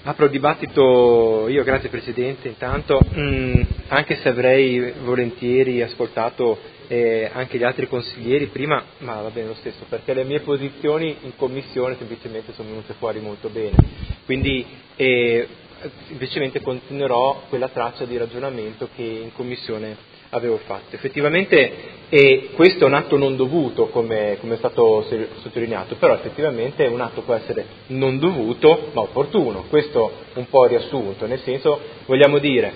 Apro il dibattito io, grazie Presidente, intanto, anche se avrei volentieri ascoltato anche gli altri consiglieri prima, ma va bene lo stesso, perché le mie posizioni in commissione semplicemente sono venute fuori molto bene, quindi semplicemente continuerò quella traccia di ragionamento che in commissione avevo fatto. Effettivamente questo è un atto non dovuto, come è stato sottolineato, però effettivamente un atto può essere non dovuto ma opportuno, questo un po' riassunto, nel senso vogliamo dire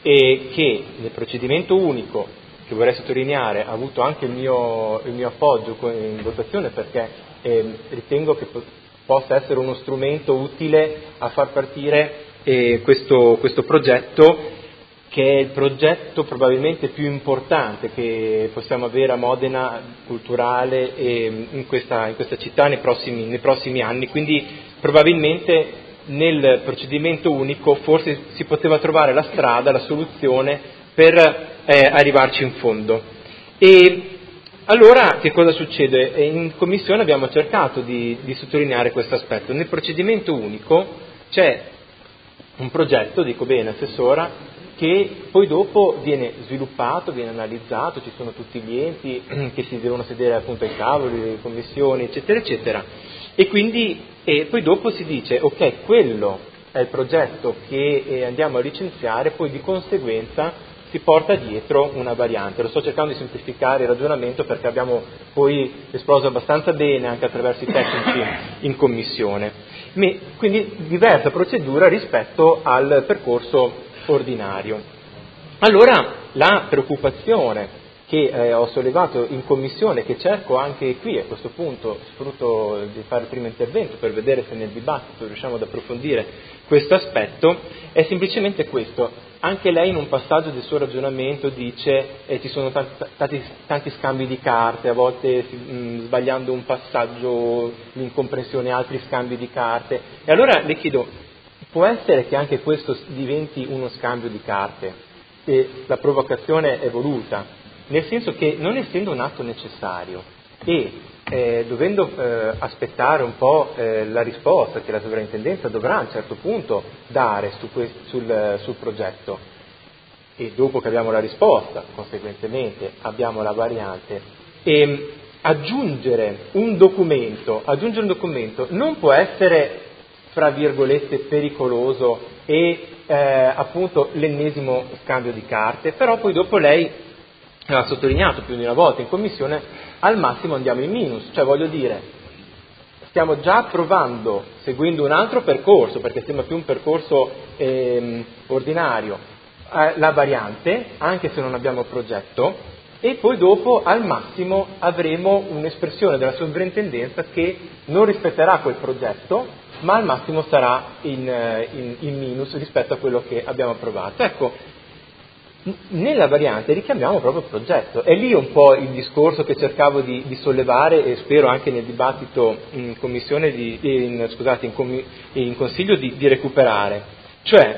che nel procedimento unico, che vorrei sottolineare, ha avuto anche il mio appoggio in votazione perché ritengo che possa essere uno strumento utile a far partire questo progetto, che è il progetto probabilmente più importante che possiamo avere a Modena, culturale, in questa città nei prossimi anni, quindi probabilmente nel procedimento unico forse si poteva trovare la strada, la soluzione per arrivarci in fondo. E allora che cosa succede? In commissione abbiamo cercato di sottolineare questo aspetto. Nel procedimento unico c'è un progetto, dico bene Assessora, che poi dopo viene sviluppato, viene analizzato, ci sono tutti gli enti che si devono sedere appunto ai tavoli, le commissioni, eccetera, eccetera. E quindi poi dopo si dice, ok, quello è il progetto che andiamo a licenziare, poi di conseguenza si porta dietro una variante. Lo sto cercando di semplificare il ragionamento perché abbiamo poi esploso abbastanza bene anche attraverso i tecnici in commissione. Quindi diversa procedura rispetto al percorso ordinario. Allora la preoccupazione che ho sollevato in commissione, che cerco anche qui a questo punto, sfrutto di fare il primo intervento per vedere se nel dibattito riusciamo ad approfondire questo aspetto, è semplicemente questo. Anche lei in un passaggio del suo ragionamento dice ci sono tanti scambi di carte, a volte sbagliando un passaggio, l'incomprensione, altri scambi di carte. E allora le chiedo, può essere che anche questo diventi uno scambio di carte e la provocazione è voluta, nel senso che non essendo un atto necessario e dovendo aspettare un po' la risposta che la sovrintendenza dovrà a un certo punto dare sul progetto, e dopo che abbiamo la risposta, conseguentemente abbiamo la variante, aggiungere un documento non può essere, fra virgolette, pericoloso e appunto l'ennesimo scambio di carte, però poi dopo lei ha sottolineato più di una volta in commissione, al massimo andiamo in minus, cioè voglio dire, stiamo già provando, seguendo un altro percorso, perché sembra più un percorso ordinario, la variante, anche se non abbiamo progetto, e poi dopo al massimo avremo un'espressione della sovrintendenza che non rispetterà quel progetto, ma al massimo sarà in minus rispetto a quello che abbiamo approvato. Ecco, nella variante richiamiamo proprio il progetto. È lì un po' il discorso che cercavo di sollevare e spero anche nel dibattito in commissione, in consiglio di recuperare. Cioè,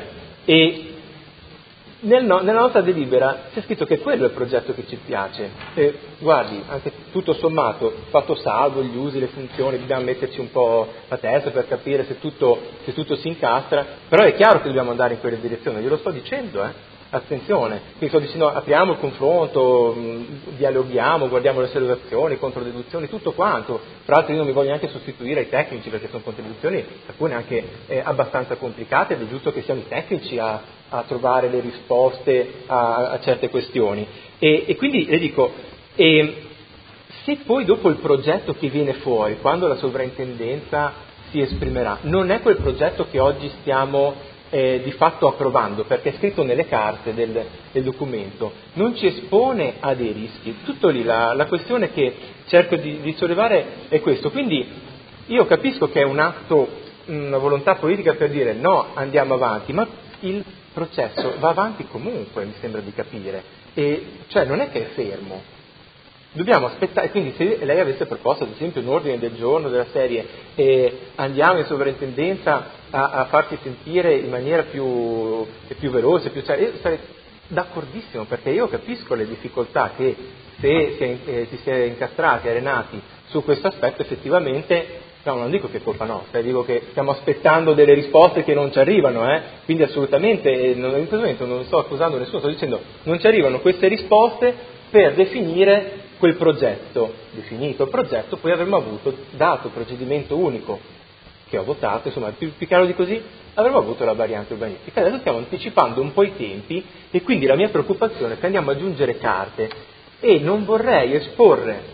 nella nostra delibera c'è scritto che quello è il progetto che ci piace. Guardi, anche tutto sommato, fatto salvo gli usi, le funzioni, dobbiamo metterci un po' la testa per capire se tutto si incastra, però è chiaro che dobbiamo andare in quella direzione, glielo sto dicendo, Attenzione, quindi sto dicendo apriamo il confronto, dialoghiamo, guardiamo le osservazioni, controdeduzioni, tutto quanto. Tra l'altro io non mi voglio neanche sostituire ai tecnici perché sono contribuzioni alcune anche abbastanza complicate ed è giusto che siano i tecnici a trovare le risposte a certe questioni. E quindi le dico, se poi dopo il progetto che viene fuori, quando la sovrintendenza si esprimerà, non è quel progetto che oggi stiamo di fatto approvando, perché è scritto nelle carte del documento, non ci espone a dei rischi. Tutto lì, la questione che cerco di sollevare è questo. Quindi io capisco che è un atto, una volontà politica per dire no, andiamo avanti, ma il processo va avanti comunque, mi sembra di capire, cioè non è che è fermo. Dobbiamo aspettare, quindi se lei avesse proposto ad esempio un ordine del giorno della serie andiamo in sovrintendenza a farsi sentire in maniera più veloce, io sarei d'accordissimo, perché io capisco le difficoltà che se si è incastrati, arenati su questo aspetto effettivamente No, non dico che è colpa nostra, dico che stiamo aspettando delle risposte che non ci arrivano, quindi assolutamente, in questo momento non sto accusando nessuno, sto dicendo non ci arrivano queste risposte per definire quel progetto. Definito il progetto, poi avremmo avuto, dato procedimento unico che ho votato, insomma, più chiaro di così, avremmo avuto la variante urbanistica. Adesso stiamo anticipando un po' i tempi e quindi la mia preoccupazione è che andiamo ad aggiungere carte e non vorrei esporre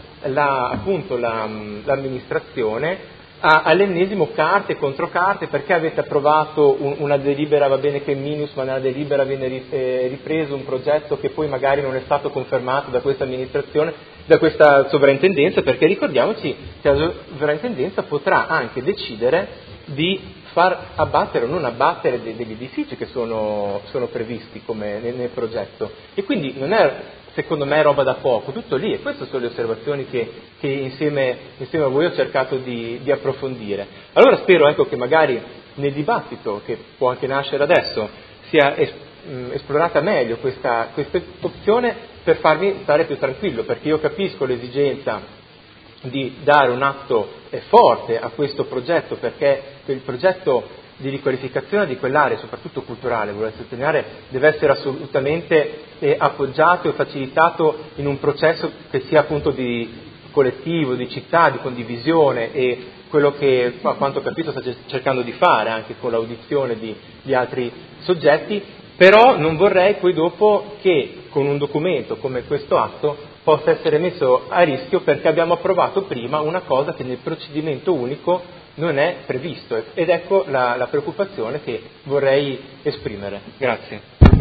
l'amministrazione all'ennesimo carte e controcarte, perché avete approvato una delibera, va bene che è minus, ma nella delibera viene ripreso un progetto che poi magari non è stato confermato da questa amministrazione, da questa sovrintendenza, perché ricordiamoci che la sovrintendenza potrà anche decidere di far abbattere o non abbattere degli edifici che sono previsti come nel progetto, e quindi non è, secondo me, roba da poco, tutto lì, e queste sono le osservazioni che insieme a voi ho cercato di approfondire. Allora spero, ecco, che magari nel dibattito, che può anche nascere adesso, sia esplorata meglio questa opzione per farmi stare più tranquillo, perché io capisco l'esigenza di dare un atto forte a questo progetto, perché il progetto di riqualificazione di quell'area, soprattutto culturale, vorrei sottolineare, deve essere assolutamente appoggiato e facilitato in un processo che sia appunto di collettivo, di città, di condivisione, e quello che, a quanto ho capito, sta cercando di fare anche con l'audizione di altri soggetti, però non vorrei poi dopo che con un documento come questo atto possa essere messo a rischio, perché abbiamo approvato prima una cosa che nel procedimento unico non è previsto, ed ecco la preoccupazione che vorrei esprimere. Grazie.